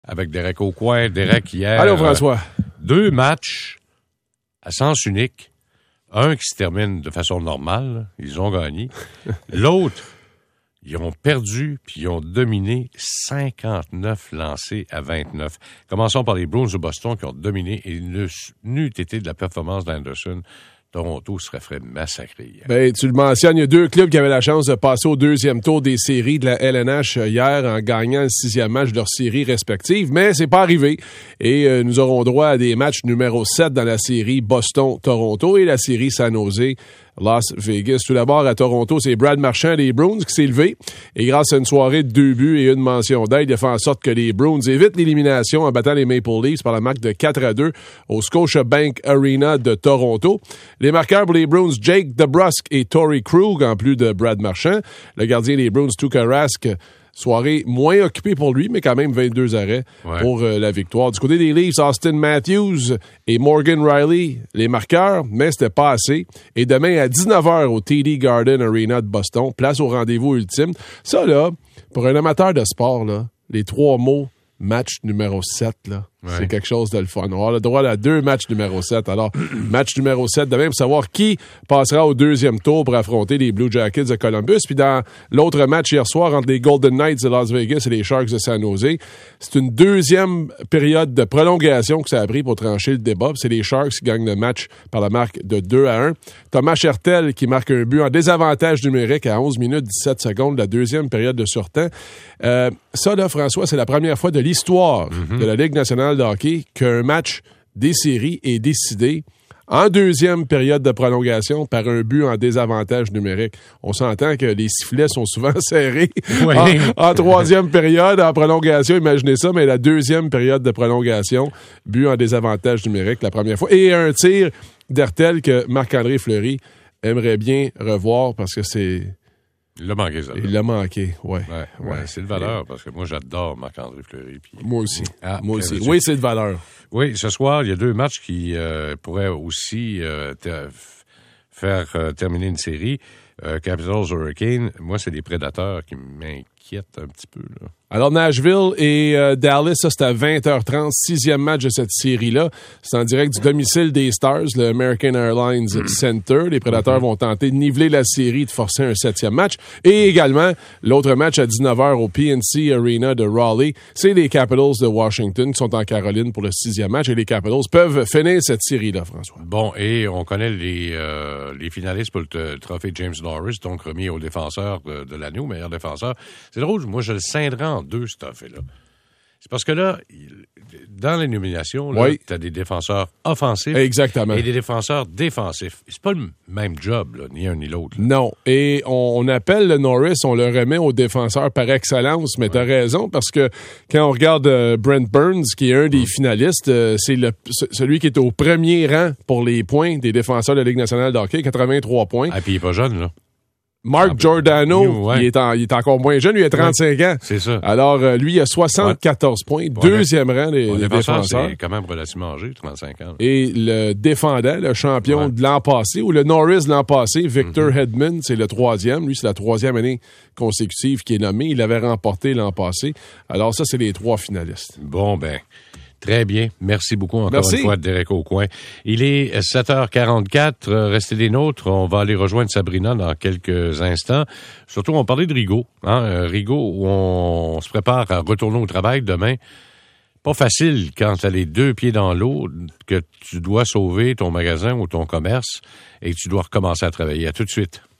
avec Derek Aucoin. Derek, hier... Allô, François. 2 matchs à sens unique. Un qui se termine de façon normale. Ils ont gagné. L'autre, ils ont perdu puis ils ont dominé 59 lancés à 29. Commençons par les Bruins de Boston qui ont dominé et n'eût été de la performance d'Anderson. Toronto serait fait massacrer hier. Ben, tu le mentionnes, il y a 2 clubs qui avaient la chance de passer au 2e tour des séries de la LNH hier en gagnant le 6e match de leurs séries respectives, mais c'est pas arrivé. Et nous aurons droit à des matchs numéro 7 dans la série Boston-Toronto et la série San Jose Las Vegas. Tout d'abord, à Toronto, c'est Brad Marchand des Bruins qui s'est levé. Et grâce à une soirée de 2 buts et une mention d'aide, il a fait en sorte que les Bruins évitent l'élimination en battant les Maple Leafs par la marque de 4-2 au Scotiabank Arena de Toronto. Les marqueurs pour les Bruins, Jake DeBrusk et Torrey Krug, en plus de Brad Marchand. Le gardien des Bruins, Tuukka Rask, soirée moins occupée pour lui, mais quand même 22 arrêts pour la victoire. Du côté des Leafs, Austin Matthews et Morgan Riley, les marqueurs, mais c'était pas assez. Et demain à 19h au TD Garden Arena de Boston, place au rendez-vous ultime. Ça, là, pour un amateur de sport, là, les 3 mots, match numéro 7, là, c'est quelque chose de le fun. On aura le droit à 2 matchs numéro 7. Alors, match numéro 7 demain pour savoir qui passera au 2e tour pour affronter les Blue Jackets de Columbus. Puis dans l'autre match hier soir entre les Golden Knights de Las Vegas et les Sharks de San Jose, c'est une 2e période de prolongation que ça a pris pour trancher le débat. C'est les Sharks qui gagnent le match par la marque de 2-1. Thomas Hertel qui marque un but en désavantage numérique à 11 minutes 17 secondes, la 2e période de surtemps. Ça, là, François, c'est la première fois de l'histoire de la Ligue nationale de hockey qu'un match des séries est décidé en 2e période de prolongation par un but en désavantage numérique. On s'entend que les sifflets sont souvent serrés en 3e période, en prolongation, imaginez ça, mais la 2e période de prolongation, but en désavantage numérique la première fois. Et un tir d'Hertel que Marc-André Fleury aimerait bien revoir parce que c'est... Il l'a manqué, ça. Il l'a manqué, ouais. C'est de valeur, parce que moi, j'adore Marc-André Fleury. Puis... Moi aussi. Moi aussi. Oui, c'est de valeur. Oui, ce soir, il y a 2 matchs qui pourraient aussi faire terminer une série. Capitals Hurricane, moi, c'est des prédateurs qui m'inquiètent un petit peu, là. Alors, Nashville et Dallas, ça, c'est à 20h30, 6e match de cette série-là. C'est en direct du domicile des Stars, le American Airlines Center. Les Prédateurs vont tenter de niveler la série et de forcer un 7e match. Et également, l'autre match à 19h au PNC Arena de Raleigh, c'est les Capitals de Washington qui sont en Caroline pour le 6e match. Et les Capitals peuvent finir cette série-là, François. Bon, et on connaît les finalistes pour le trophée James Norris, donc remis au défenseur de l'année, au meilleur défenseur. C'est drôle, moi, je le scinderais en 2, cet affaire-là. C'est parce que là, dans les nominations, tu as des défenseurs offensifs et des défenseurs défensifs. C'est pas le même job, là, ni un ni l'autre. Là. Non. Et on appelle le Norris, on le remet aux défenseurs par excellence, mais t'as raison, parce que quand on regarde Brent Burns, qui est un des finalistes, c'est celui qui est au premier rang pour les points des défenseurs de la Ligue nationale de hockey, 83 points. Ah, puis il est pas jeune, là. Mark Giordano, il est encore moins jeune, lui il a 35 ans. C'est ça. Alors, lui, il a 74 points, 2e rang des défenseurs. C'est quand même relativement âgé, 35 ans. Et le défendant, le champion de l'an passé, ou le Norris de l'an passé, Victor Hedman, c'est le 3e. Lui, c'est la 3e année consécutive qui est nommé. Il l'avait remporté l'an passé. Alors ça, c'est les 3 finalistes. Bon, ben... Très bien. Merci beaucoup encore une fois, Derek Aucoin. Il est 7h44. Restez des nôtres. On va aller rejoindre Sabrina dans quelques instants. Surtout, on parlait de Rigaud. Rigaud, où on se prépare à retourner au travail demain. Pas facile quand tu as les 2 pieds dans l'eau, que tu dois sauver ton magasin ou ton commerce et que tu dois recommencer à travailler. À tout de suite.